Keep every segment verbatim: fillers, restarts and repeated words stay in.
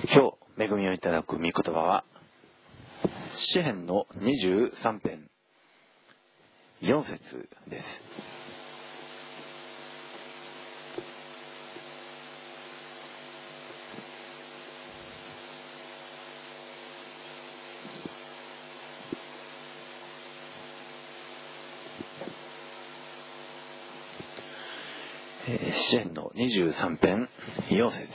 今日恵みをいただく御言葉は詩編のにじゅうさん編よん節です。詩編のにじゅうさん編よん節。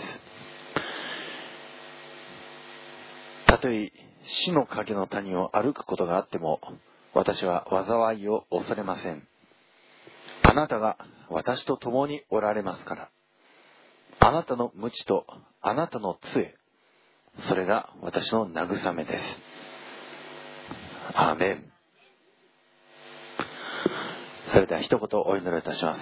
たとえ死の影の谷を歩くことがあっても、私は災いを恐れません。あなたが私と共におられますから。あなたの鞭とあなたの杖、それが私の慰めです。アーメン。それでは一言お祈りいたします。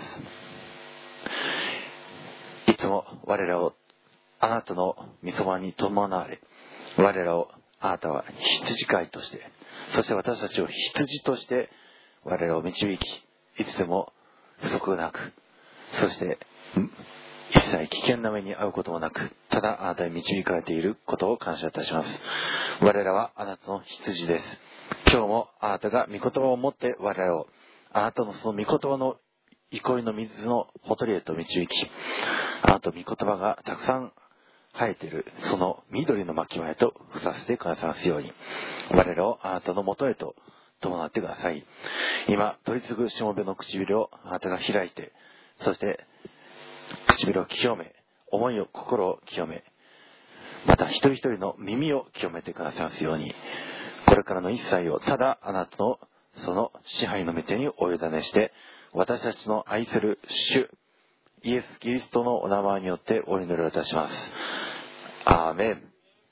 いつも我らをあなたの御そばに伴われ、我らをあなたは羊飼いとして、そして私たちを羊として我らを導き、いつでも不足なく、そして一切危険な目に遭うこともなく、ただあなたに導かれていることを感謝いたします。我らはあなたの羊です。今日もあなたが御言葉を持って我らをあなたのその御言葉の憩いの水のほとりへと導き、あなたの御言葉がたくさん生えているその緑の牧場へと付させてくださいますように、我らをあなたのもとへと伴ってください。今取り次ぐしもべの唇をあなたが開いて、そして唇を清め、思いを心を清め、また一人一人の耳を清めてくださいますように、これからの一切をただあなたのその支配の御手にお委ねして、私たちの愛する主イエス・キリストのお名前によってお祈りをいたします。アーメン。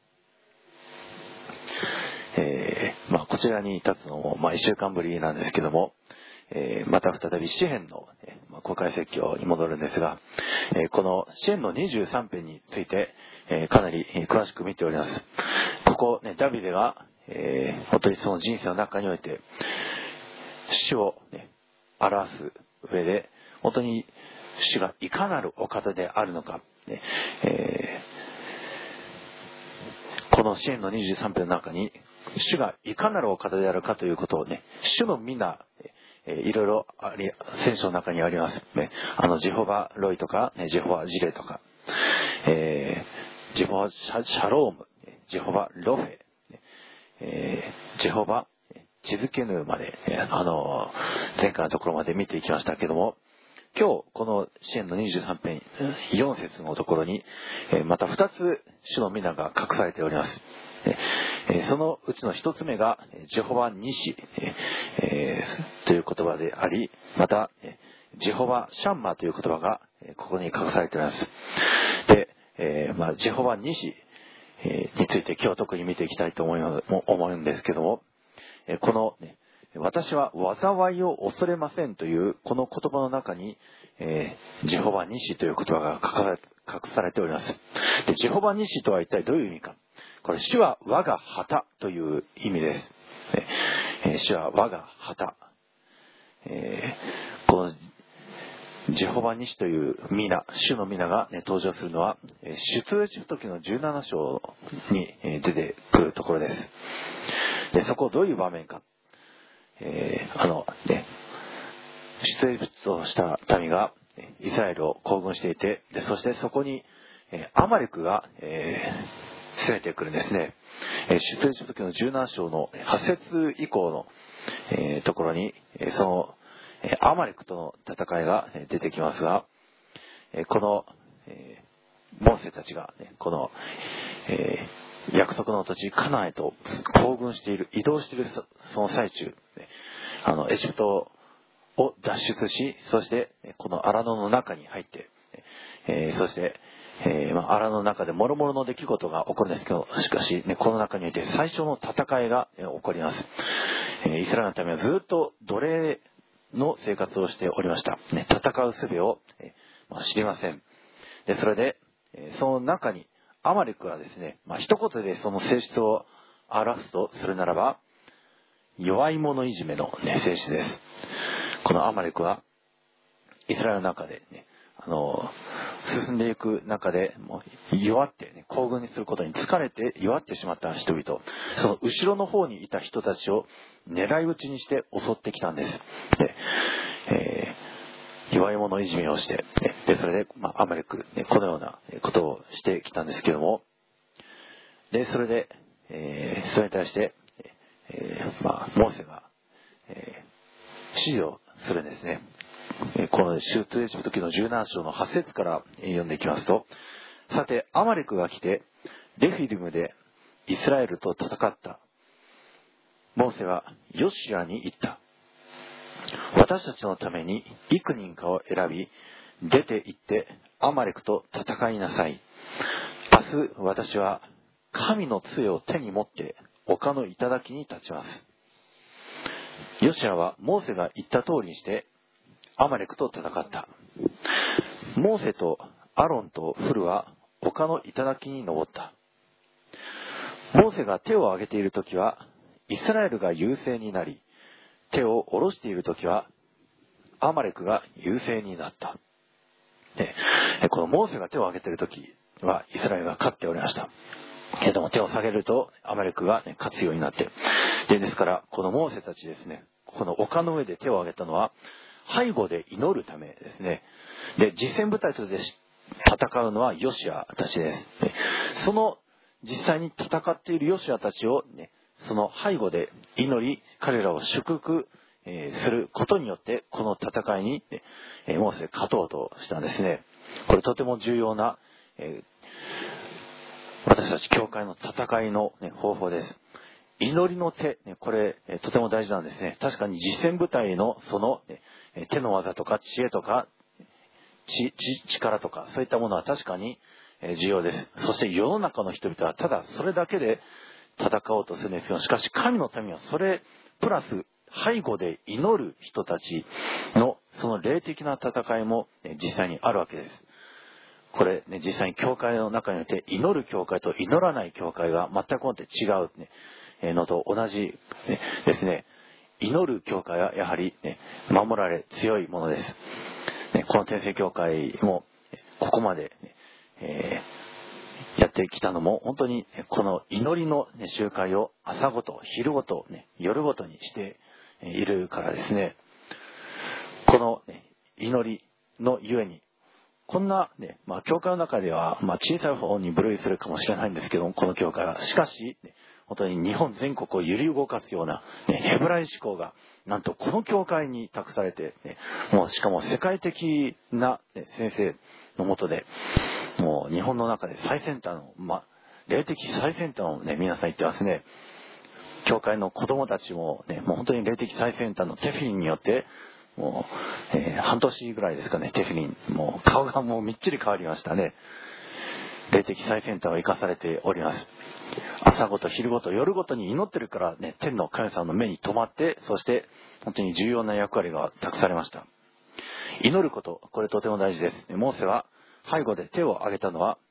えーまあ、こちらに立つのも、まあ、いっしゅうかんぶりなんですけども、えー、また再び詩編の、まあ、公開説教に戻るんですが、えー、この詩編のにじゅうさん編について、えー、かなり詳しく見ております。ここ、ね、ダビデが、えー、本当にその人生の中において主を、ね、表す上で本当に主がいかなるお方であるのか、ねえー、この詩編のにじゅうさん編の中に主がいかなるお方であるかということをね、主の皆、えー、いろいろあり聖書の中にあります、ね、あのジェホバロイとか、ね、ジェホバジレとか、えー、ジェホバシャ、シャローム、ジェホバロフェ、えー、ジェホバチズケヌまで、あの前回のところまで見ていきましたけども、今日この詩編のにじゅうさん編よん節のところにまたふたつ主の皆が隠されております。そのうちのひとつめがジェホバニシという言葉であり、またジェホバシャンマという言葉がここに隠されております。で、まあ、ジェホバニシについて今日特に見ていきたいと思うんですけども、この、ね、私は災いを恐れませんというこの言葉の中に、えー、ジェホバニシという言葉が隠されております。で、ジェホバニシとは一体どういう意味か。これ、主は我が旗という意味です。えー、主は我が旗。えー、このジェホバニシという皆、主の皆が、ね、登場するのは出エジプト記のじゅうなな章に出てくるところです。で、そこどういう場面か。えー、あのね、出エジプトをした民がイスラエルを行軍していて、でそしてそこに、えー、アマレクが、えー、攻めてくるんですね。えー、出エジプト記のじゅうなな章のはち節以降の、えー、ところに、えー、そのアマレクとの戦いが出てきますが、この、えー、モーセたちが、ね、この、えー、約束の土地カナンへと行軍している、移動しているその最中、あのエジプトを脱出し、そしてこの荒野の中に入って、えー、そして、えーまあ、荒野の中で諸々の出来事が起こるんですけど、しかし、ね、この中において最初の戦いが起こります。えー、イスラエルの民はずっと奴隷の生活をしておりました。ね、戦う術を、えーまあ、知りません。で、それで、えー、その中にアマレクはですね、まあ、一言でその性質を表すとするならば、弱い者いじめの、ね、性質です。このアマレクはイスラエルの中で、ね、あの進んでいく中でもう弱って、ね、 行軍にすることに疲れて弱ってしまった人々、その後ろの方にいた人たちを狙い撃ちにして襲ってきたんです。で、えー、弱い者いじめをして、でそれで、まあ、アマレク、このようなことをしてきたんですけども、でそれで、えー、それに対して、えーまあ、モーセが、えー、指示をするんですね。この出エジプト記のじゅうなな章のはち節から読んでいきますと、さてアマレクが来てレフィリムでイスラエルと戦った。モーセはヨシュアに言った。私たちのために幾人かを選び、出て行ってアマレクと戦いなさい。明日私は神の杖を手に持って丘の頂に立ちます。ヨシュアはモーセが言った通りにしてアマレクと戦った。モーセとアロンとフルは丘の頂に登った。モーセが手を挙げているときはイスラエルが優勢になり、手を下ろしているときはアマレクが優勢になった。で、このモーセが手を挙げているときはイスラエルが勝っておりました。けれども手を下げるとアマレクが、ね、勝つようになって、でですからこのモーセたちですね、この丘の上で手を挙げたのは背後で祈るためですね。で、実戦部隊として戦うのはヨシュアたちです。でその実際に戦っているヨシュアたちを、ね、その背後で祈り、彼らを祝福、えー、することによってこの戦いに、ね、モーセ勝とうとしたんですね。これとても重要な、えー、私たち教会の戦いの、ね、方法です。祈りの手、これとても大事なんですね。確かに実戦部隊のその手の技とか知恵とかちち力とかそういったものは確かに重要です。そして世の中の人々はただそれだけで戦おうとするんですけど、しかし神の民はそれプラス背後で祈る人たちのその霊的な戦いも実際にあるわけです。これね、実際に教会の中において祈る教会と祈らない教会が全くもって違うねのと同じですね。祈る教会はやはり、ね、守られ強いものです。ね、この天聖教会もここまで、ねえー、やってきたのも本当にこの祈りの、ね、集会を朝ごと昼ごと、ね、夜ごとにしているからですね。この、ね、祈りのゆえにこんな、ねまあ、教会の中では、まあ、小さい方に分類するかもしれないんですけども、この教会はしかし、ね、本当に日本全国を揺り動かすような、ね、ヘブライ思考がなんとこの教会に託されて、ね、もうしかも世界的な、ね、先生のもとでもう日本の中で最先端の、まあ、霊的最先端を、ね、皆さん言ってますね。教会の子供たちも、ね、もう本当に霊的最先端のテフィリンによってもう、えー、半年ぐらいですかね、テフィリンもう顔がもうみっちり変わりましたね。霊的最先端を生かされております。朝ごと昼ごと夜ごとに祈ってるからね、天の神様の目に留まって、そして本当に重要な役割が託されました。祈ること、これとても大事です。モーセは背後で手を挙げたのは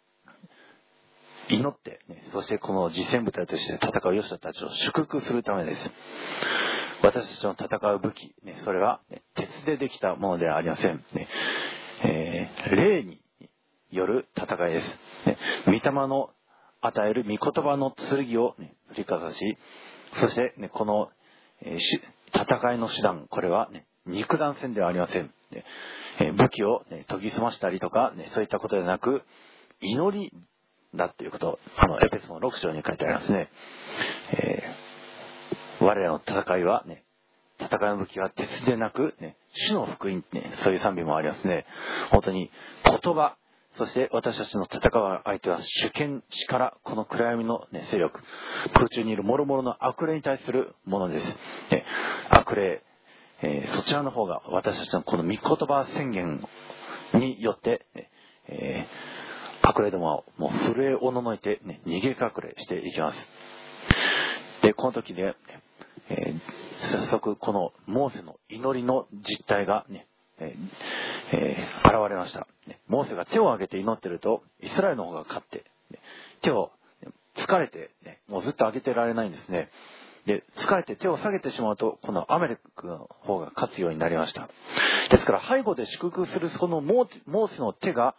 祈って、ね、そしてこの実戦部隊として戦うヨシュアたちを祝福するためです。私たちの戦う武器、ね、それは、ね、鉄でできたものではありません、ねえー、霊による戦いです、ね、御霊の与える御言葉の剣を、ね、振りかざし、そして、ね、この、えー、戦いの手段、これは、ね、肉弾戦ではありません、ねえー、武器を、ね、研ぎ澄ましたりとか、ね、そういったことではなく祈りだということ、あのエペソのろく章に書いてありますね。えー我らの戦いはね、戦いの武器は鉄でなく、ね、主の福音、ね、そういう賛美もありますね。本当に言葉、そして私たちの戦う相手は主権、力、この暗闇の、ね、勢力、空中にいる諸々の悪霊に対するものです。ね、悪霊、えー、そちらの方が私たちのこの御言葉宣言によって、えー、悪霊どもはもう震えおののいて、ね、逃げ隠れしていきます。で、この時で、えー、早速このモーセの祈りの実態がね、えーえー、現れました。モーセが手を挙げて祈っているとイスラエルの方が勝って、手を疲れて、ね、もうずっと上げてられないんですね。で、疲れて手を下げてしまうとこのアメレクの方が勝つようになりました。ですから背後で祝福するそのモーセの手が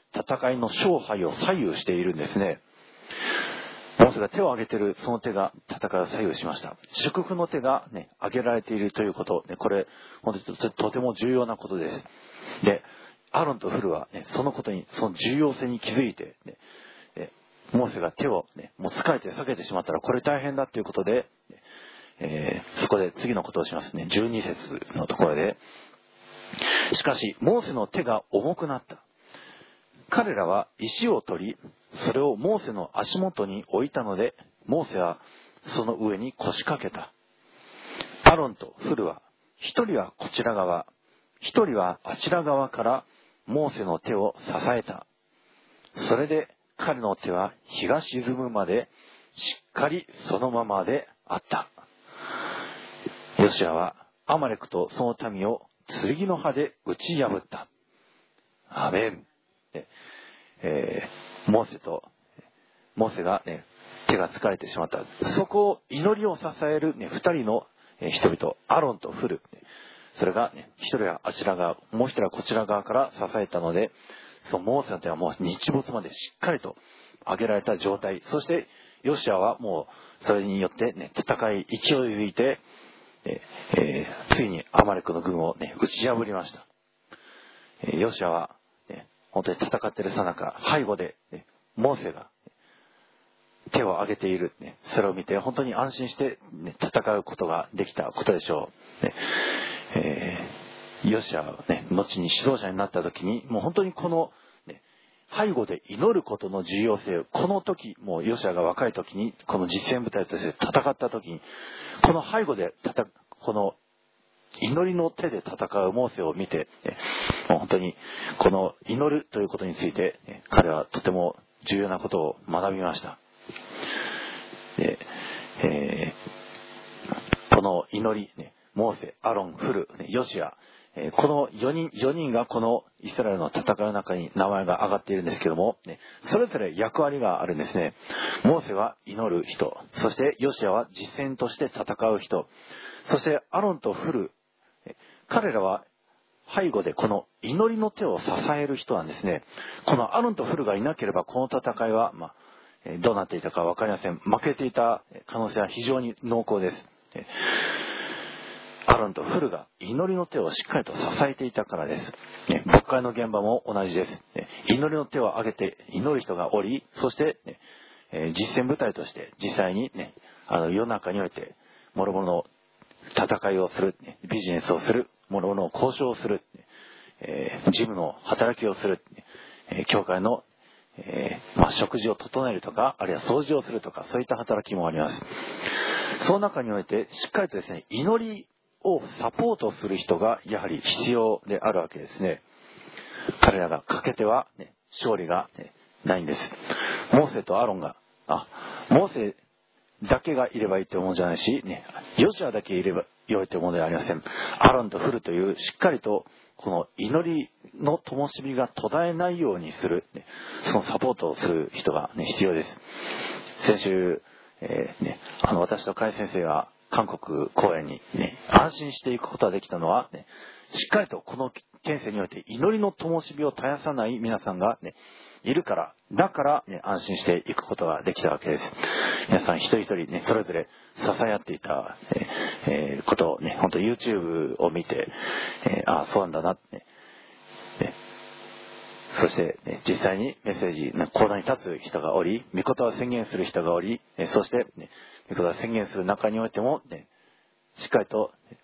戦いの勝敗を左右しているんですね。モーセが手を挙げているその手が戦いを左右しました。祝福の手が、ね、挙げられているということ、ね、これ本当に と, とても重要なことです。で、アロンとフルは、ね、そのことに、その重要性に気づいて、ね、モーセが手を、ね、もう疲れて避けてしまったらこれ大変だということで、えー、そこで次のことをしますね。じゅうに節のところで、しかしモーセの手が重くなった。彼らは石を取り、それをモーセの足元に置いたので、モーセはその上に腰掛けた。アロンとフルは、一人はこちら側、一人はあちら側からモーセの手を支えた。それで彼の手は日が沈むまでしっかりそのままであった。ヨシュアはアマレクとその民を剣の刃で打ち破った。アメン。えー、モーセとモーセが、ね、手が疲れてしまった。そこを祈りを支える、ね、二人の人々、アロンとフル、それが、ね、一人はあちら側、もう一人はこちら側から支えたので、そのモーセの手はもう日没までしっかりと上げられた状態。そしてヨシュアはもうそれによって、ね、戦い勢いづいて、えー、ついにアマレクの軍を、ね、打ち破りました。えー、ヨシュアは本当に戦っているさなか、背後で、ね、モーセが手を挙げている、ね、それを見て本当に安心して、ね、戦うことができたことでしょう。ねえー、ヨシュアは、ね、後に指導者になった時に、もう本当にこの、ね、背後で祈ることの重要性を、この時、もうヨシュアが若い時に、この実践部隊として戦った時に、この背後で戦この祈りの手で戦うモーセを見て、もう本当にこの祈るということについて彼はとても重要なことを学びました。で、えー、この祈り、モーセ、アロン、フル、ヨシュア、このよにん、よにんがこのイスラエルの戦いの中に名前が挙がっているんですけども、それぞれ役割があるんですね。モーセは祈る人、そしてヨシュアは実践として戦う人、そしてアロンとフル、彼らは背後でこの祈りの手を支える人なんですね。このアロンとフルがいなければこの戦いは、まあ、どうなっていたか分かりません。負けていた可能性は非常に濃厚です。アロンとフルが祈りの手をしっかりと支えていたからです。牧会の現場も同じです。祈りの手を挙げて祈る人がおり、そして実践部隊として実際に、ね、あの世の中において諸々の戦いをする、ビジネスをする、諸々の交渉をする、えー、事務の働きをする、えー、教会の、えーまあ、食事を整えるとか、あるいは掃除をするとか、そういった働きもあります。その中においてしっかりとですね、祈りをサポートする人がやはり必要であるわけですね。彼らが欠けては、ね、勝利が、ね、ないんです。モーセとアロンが、あ、モーセだけがいればいいって思うんじゃないし、ね、ヨシュアだけいれば良いと思うのではありません。アロンとフルというしっかりとこの祈りの灯火が途絶えないようにする、ね、そのサポートをする人が、ね、必要です。先週、えーね、あの私と甲斐先生が韓国公演に、ね、安心していくことができたのは、ね、しっかりとこの県政において祈りの灯火を絶やさない皆さんが、ね、いるから、だから、ね、安心していくことができたわけです。皆さん一人一人、ね、それぞれ支え合っていた、えー、ことをね、本当 YouTube を見て、えー、ああそうなんだなって、ね、そして、ね、実際にメッセージ講談に立つ人がおり、御言葉を宣言する人がおり、ね、そして、ね、御言葉を宣言する中においても、ね、しっかりと、ね、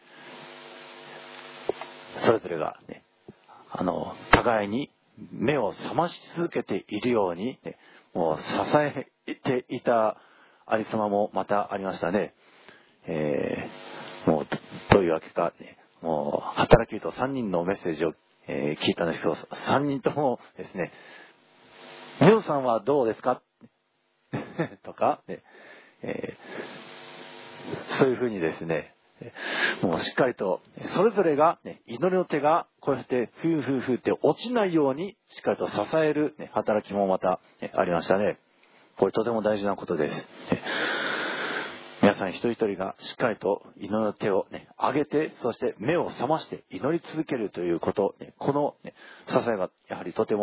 それぞれが、ね、あの互いに目を覚まし続けているように、ね、もう支えていたありさまもまたありましたね。えー、もうどういうわけか、ね、もう働き人さんにんのメッセージを、えー、聞いたんですけど、さんにんともですね、ミョンさんはどうですかとか、ね、えー、そういうふうにですね、もうしっかりとそれぞれが、ね、祈りの手がこうやってフーフーフーって落ちないようにしっかりと支える、ね、働きもまた、ね、ありましたね。これとても大事なことです。皆さん一人一人がしっかりと祈りの手を、ね、上げて、そして目を覚まして祈り続けるということ、ね、この、ね、支えがやはりとても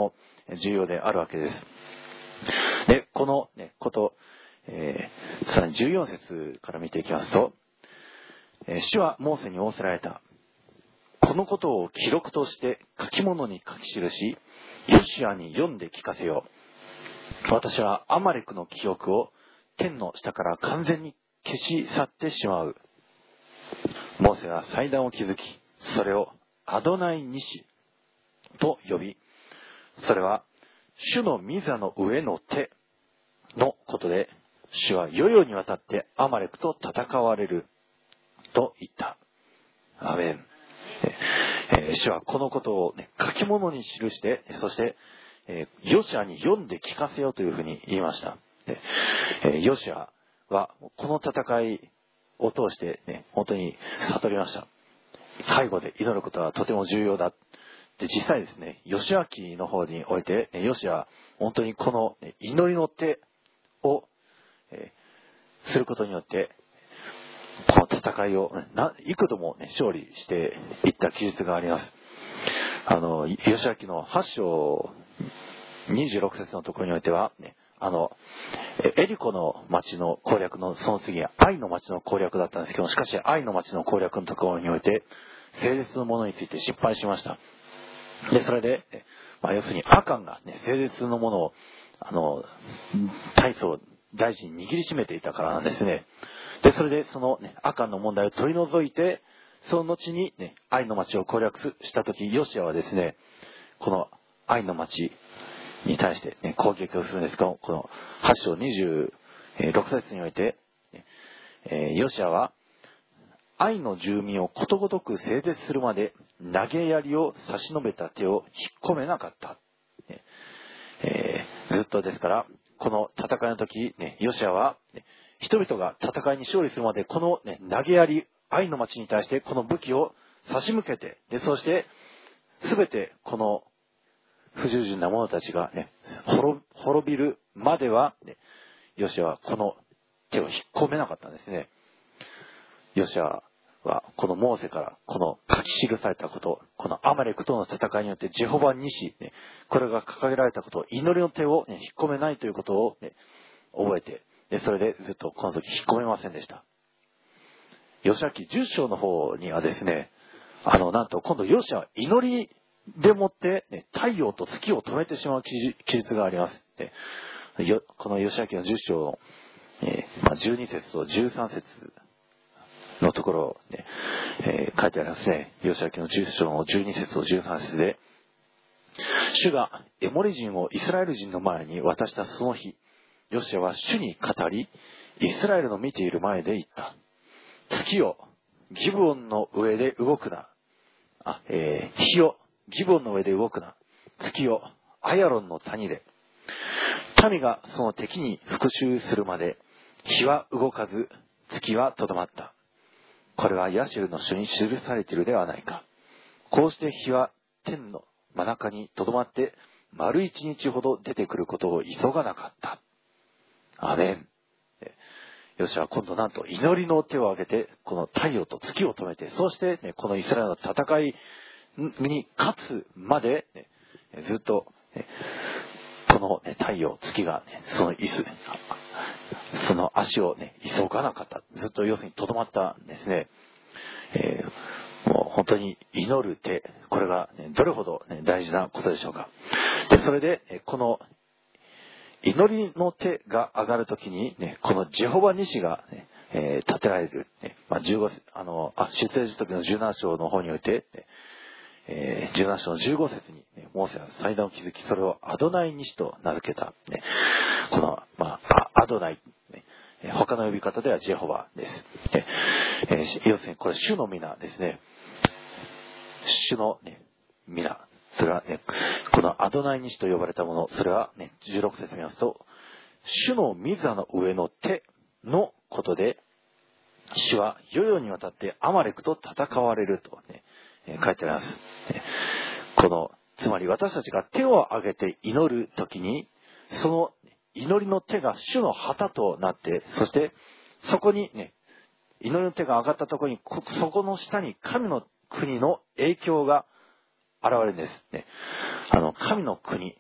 重要であるわけです。で、この、ね、こと、えー、さらにじゅうよん節から見ていきますと、えー、主はモーセに仰せられた。このことを記録として書き物に書き記し、ヨシュアに読んで聞かせよう。私はアマレクの記憶を天の下から完全に消し去ってしまう。モーセは祭壇を築き、それをアドナイニシと呼び、それは主の御座の上の手のことで、主は世々にわたってアマレクと戦われると言った。アメン。えー、主はこのことを、ね、書き物に記して、そして、えー、ヨシュアに読んで聞かせようというふうに言いました。でえー、ヨシュアはこの戦いを通して、ね、本当に悟りました。背後で祈ることはとても重要だ。で実際ですね、ヨシュア記の方において、ヨシュアは本当にこの祈りの手を、えー、することによって、この戦いを幾度も、ね、勝利していった記述があります。あの、ヨシュア記のはち章にじゅうろく節のところにおいては、ね、あの、エリコの町の攻略のその次は愛の町の攻略だったんですけど、しかし愛の町の攻略のところにおいて、聖絶のものについて失敗しました。で、それで、まあ、要するにアカンが、ね、聖絶のものを、あの、大層大事に握りしめていたからなんですね。で、それでその、ね、アカンの問題を取り除いて、その後に、ね、愛の町を攻略したとき、ヨシアはですね、この愛の町に対して、ね、攻撃をするんですが、このはち章にじゅうろく節において、えー、ヨシアは、愛の住民をことごとく整絶するまで投げ槍を差し伸べた手を引っ込めなかった。えー、ずっとですから、この戦いの時、ね、ヨシアは、ね、人々が戦いに勝利するまで、この、ね、投げ槍、愛の町に対してこの武器を差し向けて、でそして、すべてこの不従順な者たちが、ね、滅、滅びるまでは、ね、ヨシアはこの手を引っ込めなかったんですね。ヨシアはこのモーセからこの書き記されたこと、このアマレクとの戦いによってジェホバニシ、ね、これが掲げられたこと、祈りの手を、ね、引っ込めないということを、ね、覚えて、でそれでずっとこの時引っ込めませんでした。ヨシア記じゅっ章の方にはですね、あのなんと今度ヨシアは祈りでもって、ね、太陽と月を止めてしまう記述があります。でこのヨシア記のじゅっ章の、えーまあ、じゅうに節とじゅうさん節のところで、えー、書いてありますね。ヨシア記のじゅっ章のじゅうに節とじゅうさん節で、主がエモリ人をイスラエル人の前に渡したその日、ヨシアは主に語り、イスラエルの見ている前で言った。月よ、ギブオンの上で動くな。あ、えー、日よ、ギブオンの上で動くな。月よ、アヤロンの谷で。民がその敵に復讐するまで、日は動かず、月はとどまった。これはヤシュルの書に記されているではないか。こうして日は天の真中にとどまって、丸一日ほど出てくることを急がなかった。アメン。ヨシュアは今度なんと祈りの手を挙げて、この太陽と月を止めて、そして、ね、このイスラエルの戦いに勝つまで、ね、ずっと、ね、この、ね、太陽、月が、ね、その椅子、その足を、ね、急がなかった。ずっと要するにとどまったんですね。えー、もう本当に祈る手、これが、ね、どれほど、ね、大事なことでしょうか。で、それで、この祈りの手が上がるときに、ね、このジェホバニシが、ねえー、立てられる、ねまあ、じゅうごあのあ出エジプト記のじゅうなな章の方において、ねえー、じゅうなな章のじゅうご節に、ね、モーセは祭壇を築き、それをアドナイニシと名付けた、ね、この、まあ、アドナイ、ね、他の呼び方ではジェホバです。でえー、要するにこれ主の皆ですね。主の、ね、皆。それはね、このアドナイニシと呼ばれたもの、それはね、じゅうろく節見ますと、主の御座の上の手のことで、主は世々にわたってアマレクと戦われると、ね、書いてあります。この、つまり私たちが手を挙げて祈るときに、その祈りの手が主の旗となって、そしてそこにね、祈りの手が上がったところに、そこの下に神の国の影響が現れるんですね。あの、神の国、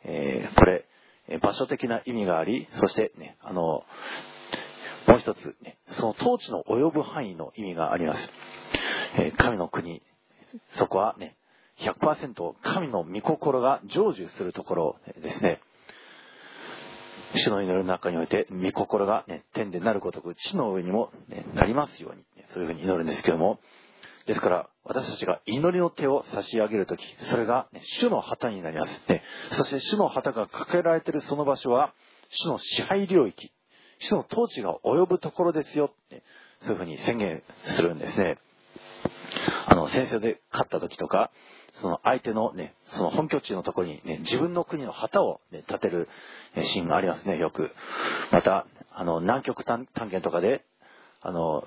えー、これ、場所的な意味があり、そしてね、あの、もう一つ、ね、その統治の及ぶ範囲の意味があります。えー、神の国、そこはね、ひゃくパーセント 神の御心が成就するところですね。主の祈りの中において、御心が、ね、天でなるごとく地の上にも、ね、なりますように、そういうふうに祈るんですけども、ですから私たちが祈りの手を差し上げるとき、それが、ね、主の旗になります、ね。そして主の旗が掲げられているその場所は主の支配領域、主の統治が及ぶところですよ、ね、そういうふうに宣言するんですね。あの戦争で勝った時とか、その相手のね、その本拠地のところにね、自分の国の旗を、ね、立てるシーンがありますね、よく。また、あの南極探検とかで、あの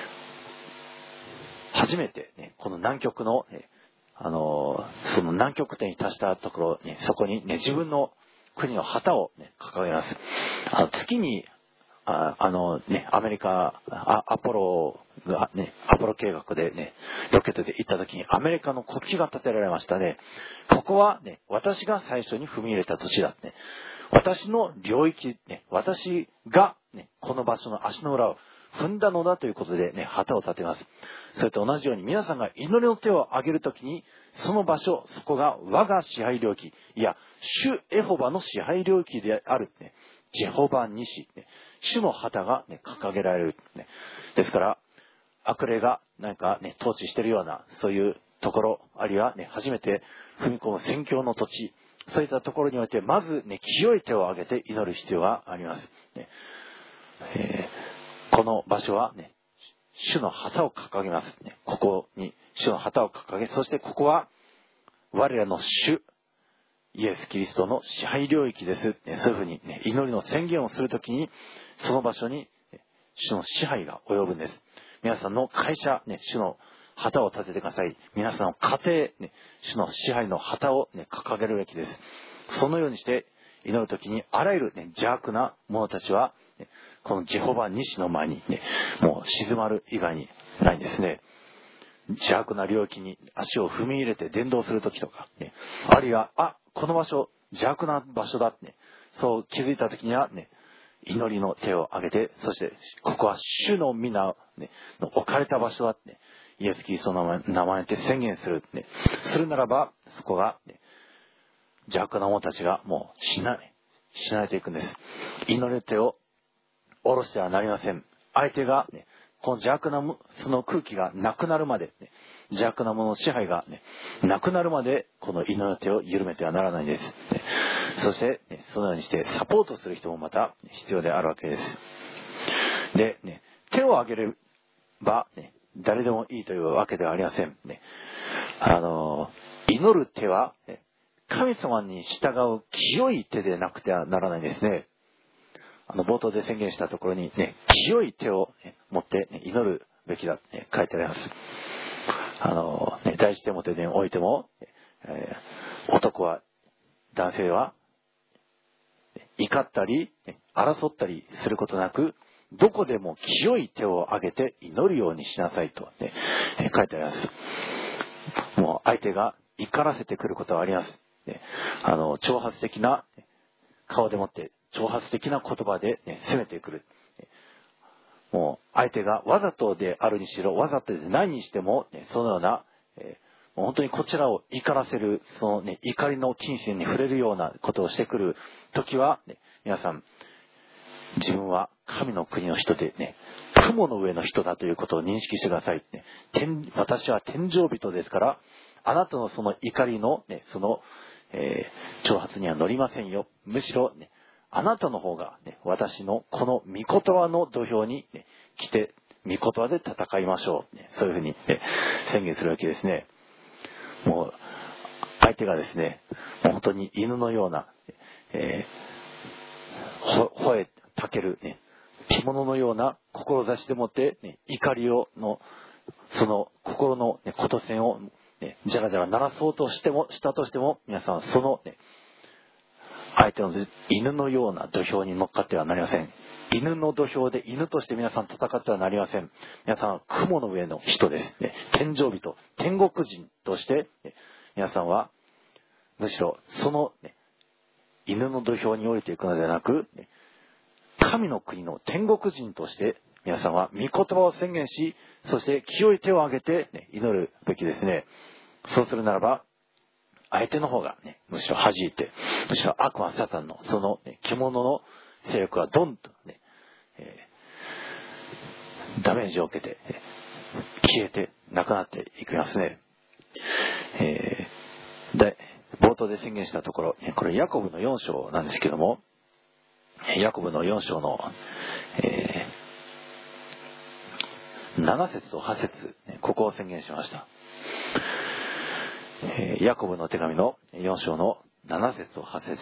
初めて、ね、この南極の、ね、あのその南極点に達したところに、ね、そこに、ね、自分の国の旗を、ね、掲げます。あの月にあ, あのね、アメリカ、あアポロがね、アポロ計画でね、ロケットで行った時にアメリカの国旗が立てられましたね。ここはね、私が最初に踏み入れた土地だって、ね。私の領域、ね、私がね、この場所の足の裏を踏んだのだということでね、旗を立てます。それと同じように皆さんが祈りの手を挙げるときに、その場所、そこが我が支配領域、いや、主エホバの支配領域である、ね。ジェホバニシ、ね、主の旗が、ね、掲げられる、ね。ですから、悪霊がなんか、ね、統治しているような、そういうところ、あるいは、ね、初めて踏み込む宣教の土地、そういったところにおいて、まず、ね、清い手を挙げて祈る必要があります。ねえー、この場所は、ね、主の旗を掲げます、ね。ここに主の旗を掲げ、そしてここは、我らの主、イエス・キリストの支配領域です。そういうふうに、ね、祈りの宣言をするときに、その場所に主の支配が及ぶんです。皆さんの会社、ね、主の旗を立ててください。皆さんの家庭、ね、主の支配の旗を、ね、掲げるべきです。そのようにして祈るときに、あらゆる、ね、邪悪な者たちは、ね、このジェホバ西の前に、ね、もう静まる以外にないんですね。邪悪な領域に足を踏み入れて伝道するときとか、ね、あるいは、あ、この場所、邪悪な場所だって、ね、そう気づいたときには、ね、祈りの手を挙げて、そして、ここは主の皆、ね、の置かれた場所だって、ね、イエス・キリストの名前で宣言する、ね、するならば、そこが、ね、邪悪な者たちがもう死な、死なれていくんです。祈りの手を下ろしてはなりません。相手が、ね、この邪悪なその空気がなくなるまで、ね、邪悪なものの支配が、ね、なくなるまでこの祈りの手を緩めてはならないんです。ね、そして、ね、そのようにしてサポートする人もまた必要であるわけです。で、ね、手を挙げれば、ね、誰でもいいというわけではありません。ね、あの祈る手は、ね、神様に従う清い手でなくてはならないんですね。あの冒頭で宣言したところにね、清い手を、ね、持って、ね、祈るべきだって、ね、書いてあります。あの、ね、第一テモテにおいても、えー、男は、男性は、怒ったり、争ったりすることなく、どこでも清い手を挙げて祈るようにしなさいと、ね、書いてあります。もう相手が怒らせてくることはあります。ね、あの、挑発的な顔でもって、挑発的な言葉で、ね、攻めてくる。もう相手がわざとであるにしろ、わざとでないにしても、ね、そのような、えー、もう本当にこちらを怒らせる、そのね、怒りの金銭に触れるようなことをしてくるときは、ね、皆さん、自分は神の国の人でね、雲の上の人だということを認識してください。ね、天私は天上人ですから、あなたのその怒りの、ね、その、えー、挑発には乗りませんよ。むしろ、ね、あなたの方が、ね、私のこの御言葉の土俵に、ね、来て、御言葉で戦いましょう。ね、そういうふうに、ね、宣言するわけですね。もう、相手がですね、もう本当に犬のような、えー、ほ、吠え、たける、ね、獣のような志でもって、ね、怒りをの、その心の、ね、琴線を、ね、じゃらじゃら鳴らそうとしても、したとしても、皆さん、その、ね、相手の犬のような土俵に乗っかってはなりません。犬の土俵で犬として皆さん戦ってはなりません。皆さん、雲の上の人です。ね、天上人、天国人として、ね、皆さんは、むしろ、その、ね、 犬の土俵に降りていくのではなく、神の国の天国人として皆さんは御言葉を宣言し、そして清い手を挙げて、ね、祈るべきですね。そうするならば、相手の方が、ね、むしろ弾いて、むしろ悪魔サタンのその、ね、獣の勢力がドンと、ねえー、ダメージを受けて、消えてなくなっていきますね。えー、で冒頭で宣言したところ、これヤコブのよん章なんですけども、ヤコブのよん章の、えー、なな節とは節、ここを宣言しました。えー、ヤコブの手紙のよん章のなな節とは節。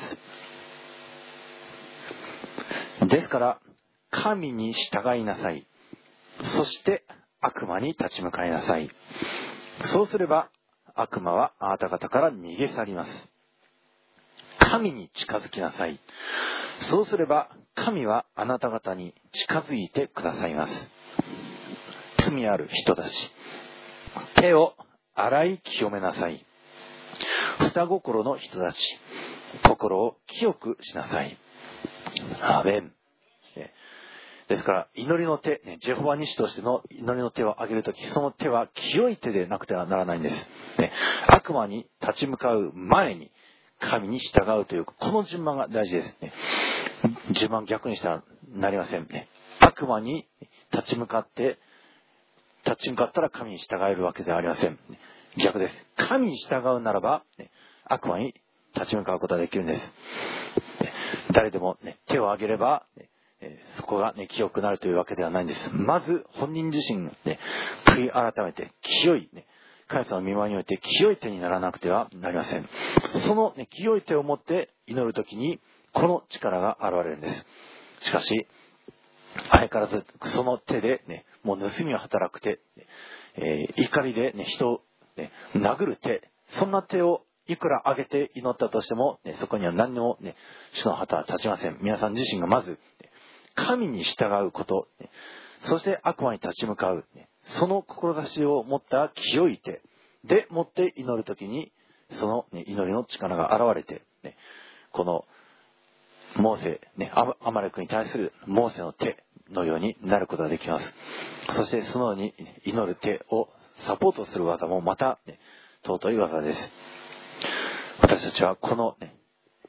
ですから神に従いなさい。そして悪魔に立ち向かいなさい。そうすれば悪魔はあなた方から逃げ去ります。神に近づきなさい。そうすれば神はあなた方に近づいてくださいます。罪ある人たち、手を洗い清めなさい。双心の人たち、心を清くしなさい。アーメン。ですから祈りの手、ね、ジェホバニシとしての祈りの手を上げるとき、その手は清い手でなくてはならないんです、ね、悪魔に立ち向かう前に神に従うというこの順番が大事です、ね、順番逆にしたらなりませんね。悪魔に立ち向かって立ち向かったら神に従えるわけではありません。逆です。神に従うならば、ね、悪魔に立ち向かうことができるんです、ね、誰でも、ね、手を挙げれば、ね、そこが、ね、清くなるというわけではないんです。まず本人自身、ね、悔い改めて清い、ね、神様の御前において清い手にならなくてはなりません。その、ね、清い手を持って祈るときにこの力が現れるんです。しかし相変わらずその手で、ね、もう盗みを働く手、えー、怒りで、ね、人を、ね、殴る手、そんな手をいくら上げて祈ったとしても、ね、そこには何にも、ね、主の旗は立ちません。皆さん自身がまず神に従うこと、そして悪魔に立ち向かう、その志を持った清い手でもって祈るときに、その祈りの力が現れて、このモーセ、アマレクに対するモーセの手のようになることができます。そしてそのように祈る手をサポートする技もまた、ね、尊い技です。私たちはこの、ね、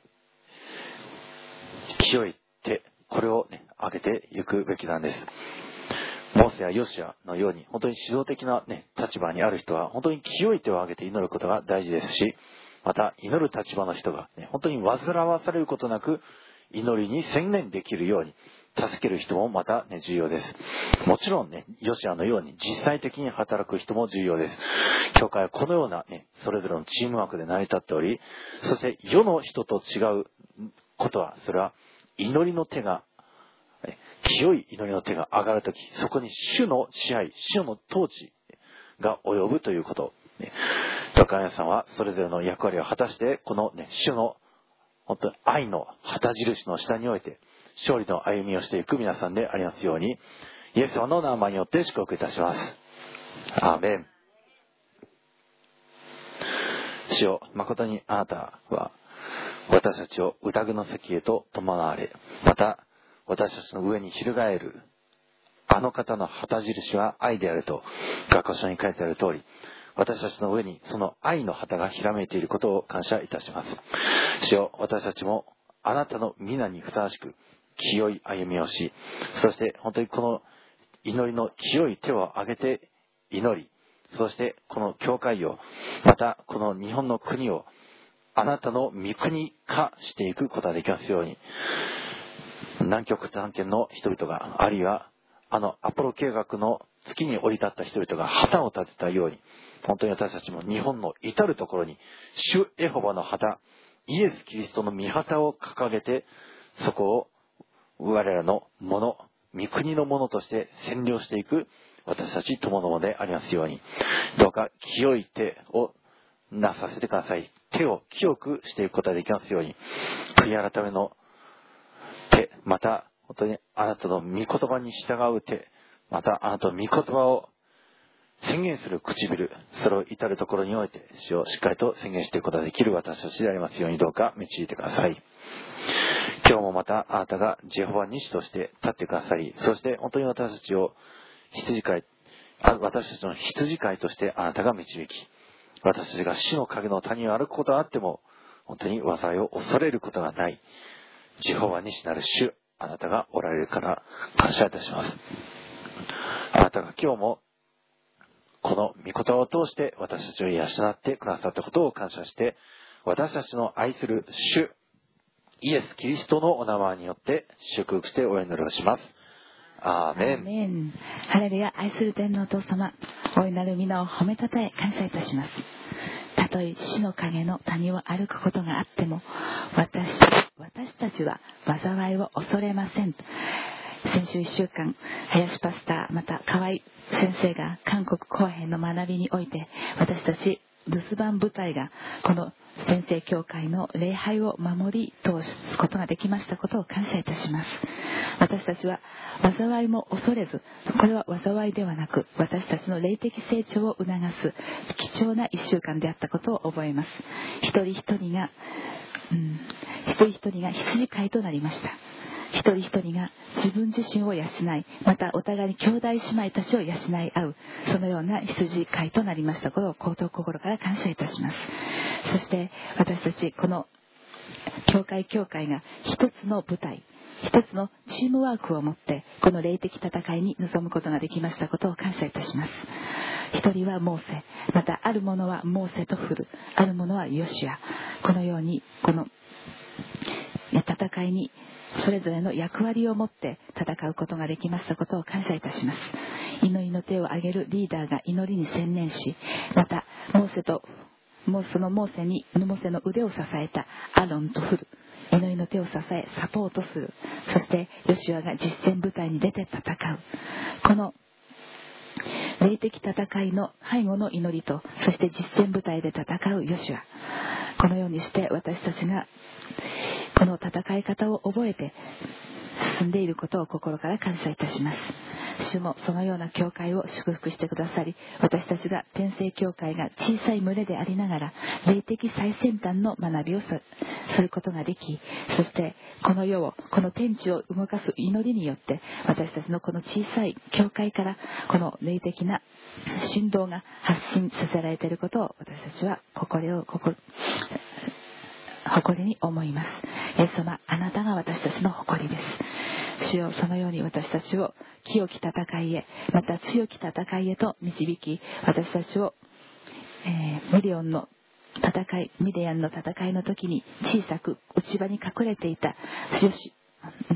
清い手、これを、ね、上げていくべきなんです。モーセやヨシアのように本当に指導的な、ね、立場にある人は本当に清い手を上げて祈ることが大事ですし、また祈る立場の人が、ね、本当に煩わされることなく祈りに専念できるように助ける人もまた、ね、重要です。もちろんね、ヨシアのように実際的に働く人も重要です。教会はこのような、ね、それぞれのチームワークで成り立っており、そして世の人と違うことは、それは祈りの手が、清い祈りの手が上がるとき、そこに主の支配、主の統治が及ぶということ。教会の皆さんはそれぞれの役割を果たして、この、ね、主の本当に愛の旗印の下において勝利の歩みをしていく皆さんでありますように、イエス様の名前によって祝福いたします。アーメン。主よ、誠にあなたは私たちを宴の席へと伴われ、また私たちの上に翻るあの方の旗印は愛であると学校書に書いてある通り、私たちの上にその愛の旗がひらめいていることを感謝いたします。主よ、私たちもあなたの皆にふさわしく清い歩みをし、そして本当にこの祈りの清い手を挙げて祈り、そしてこの教会を、またこの日本の国をあなたの御国化していくことができますように、南極探検の人々が、あるいはあのアポロ計画の月に降り立った人々が旗を立てたように、本当に私たちも日本の至るところに主エホバの旗、イエス・キリストの御旗を掲げて、そこを我らのもの、御国のものとして占領していく私たち友のものでありますように、どうか清い手をなさせてください。手を清くしていくことができますように、悔い改めの手、また本当にあなたの御言葉に従う手、またあなたの御言葉を宣言する唇、それを至るところにおいて主をしっかりと宣言していくことができる私たちでありますように、どうか導いてください。今日もまたあなたがジェホバ西として立ってくださり、そして本当に私たちを羊飼い、私たちの羊飼いとしてあなたが導き、私たちが死の影の谷を歩くことがあっても本当に災いを恐れることがないジェホバ西なる主、あなたがおられるから感謝いたします。あなたが今日もこの御言葉を通して私たちを養ってくださったことを感謝して、私たちの愛する主イエス・キリストのお名前によって祝福してお祈りをします。アーメン。 アーメン。ハレルヤ。愛する天のお父様、大いなる皆を褒めたたえ感謝いたします。たとえ死の影の谷を歩くことがあっても、私私たちは災いを恐れません。先週いっしゅうかん、林パスターまた河合先生が韓国後編の学びにおいて、私たち留守番部隊がこの先生教会の礼拝を守り通すことができましたことを感謝いたします。私たちは災いも恐れず、これは災いではなく私たちの霊的成長を促す貴重ないっしゅうかんであったことを覚えます。一人一人が、うん、一人一人が羊飼いとなりました。一人一人が自分自身を養い、またお互いに兄弟姉妹たちを養い合う、そのような羊飼いとなりましたことを心から感謝いたします。そして私たちこの教会教会が一つの舞台、一つのチームワークを持ってこの霊的戦いに臨むことができましたことを感謝いたします。一人はモーセ、またあるものはモーセとフル、あるものはヨシア、このようにこの戦いにそれぞれの役割を持って戦うことができましたことを感謝いたします。祈りの手を挙げるリーダーが祈りに専念し、またモーセともうそのモーセにモーセの腕を支えたアロンとフル、祈りの手を支えサポートする。そしてヨシュアが実戦部隊に出て戦う。この霊的戦いの背後の祈りと、そして実戦部隊で戦うヨシュア、このようにして私たちがこの戦い方を覚えて進んでいることを心から感謝いたします。主もそのような教会を祝福してくださり、私たちが天聖教会が小さい群れでありながら霊的最先端の学びをすることができ、そしてこの世をこの天地を動かす祈りによって私たちのこの小さい教会からこの霊的な振動が発信させられていることを私たちは心を心誇りに思います。イエス様、あなたが私たちの誇りです。主よ、そのように私たちを清き戦いへ、また強き戦いへと導き、私たちを、えー、ミリオンの戦い、ミディアンの戦いの時に小さく内場に隠れていたよし、うん、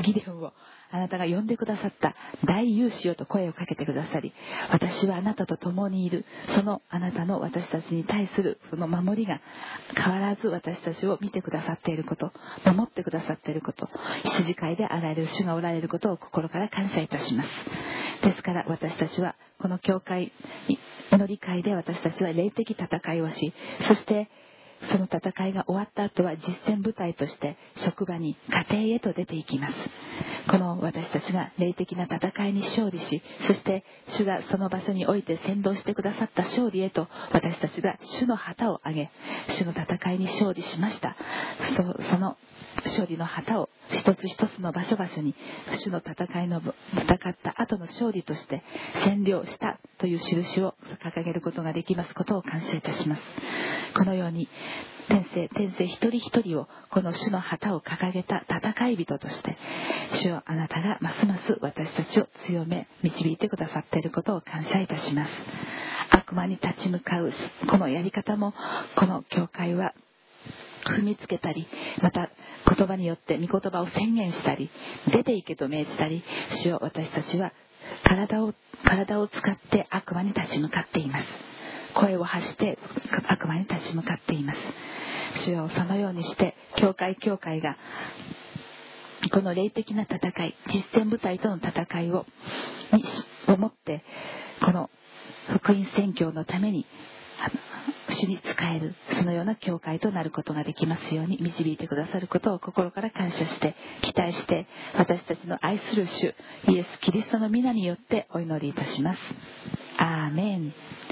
ギデオンをあなたが呼んでくださった大勇士よと声をかけてくださり、私はあなたと共にいる、そのあなたの私たちに対するその守りが変わらず私たちを見てくださっていること、守ってくださっていること、羊飼いであられる主がおられることを心から感謝いたします。ですから私たちはこの教会祈り会で私たちは霊的戦いをし、そしてその戦いが終わった後は実践部隊として職場に家庭へと出ていきます。この私たちが霊的な戦いに勝利し、そして主がその場所において先導してくださった勝利へと私たちが主の旗を上げ、主の戦いに勝利しました。 そ, その勝利の旗を一つ一つの場所場所に主の戦いの戦った後の勝利として占領したという印を掲げることができますことを感謝いたします。このように天聖天聖一人一人をこの主の旗を掲げた戦い人として、主よ、あなたがますます私たちを強め導いてくださっていることを感謝いたします。悪魔に立ち向かうこのやり方もこの教会は踏みつけたり、また言葉によって御言葉を宣言したり、出て行けと命じたり、主よ、私たちは体を体を使って悪魔に立ち向かっています。声を発して悪魔に立ち向かっています。主よ、そのようにして教会教会がこの霊的な戦い、実践部隊との戦いををもってこの福音宣教のために主に仕える、そのような教会となることができますように導いてくださることを心から感謝して期待して、私たちの愛する主イエス・キリストの皆によってお祈りいたします。アーメン。